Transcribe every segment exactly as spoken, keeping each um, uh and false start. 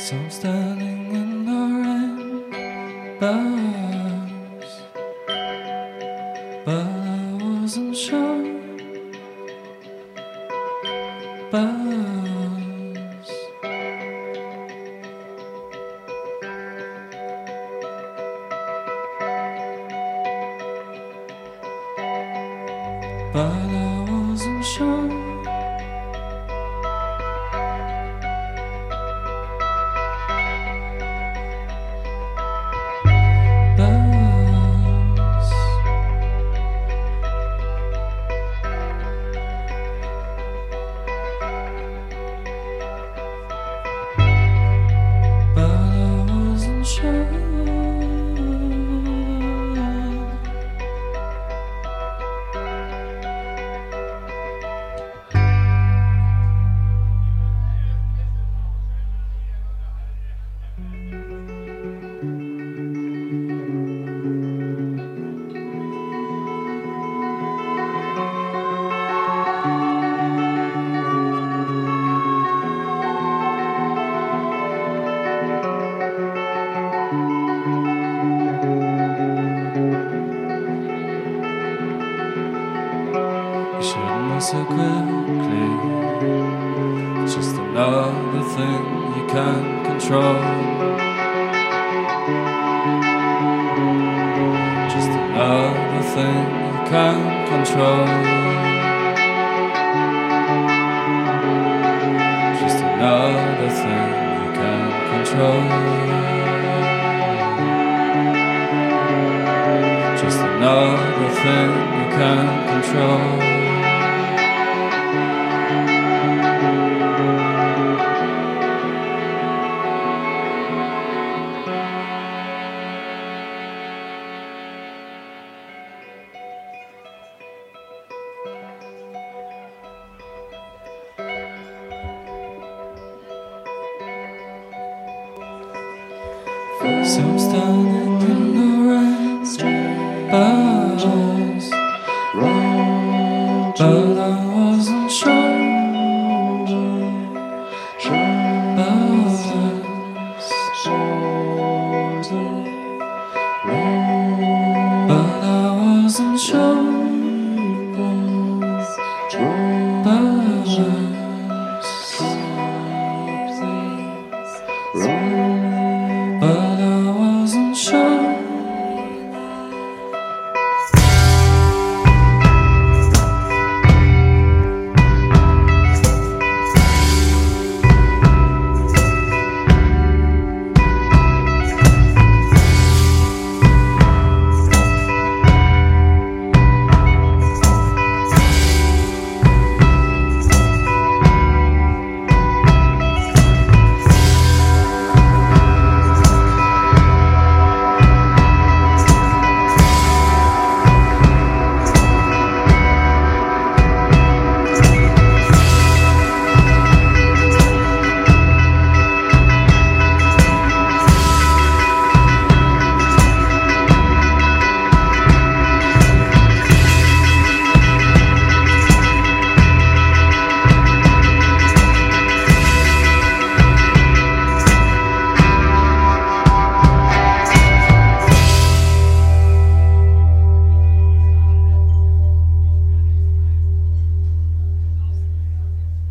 So I'm standing in the rain, bus, but I wasn't sure. Bus, but I wasn't sure. You shouldn't move so quickly. It's just another thing you can't control. Just another thing you can't control. Just another thing you can't control. Just another thing you can't control. So I'm standing in the rain, bus, but I wasn't sure. Bus, but I wasn't sure. Bus, but I wasn't sure.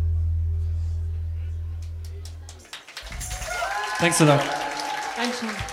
Thanks a lot. Dankeschön.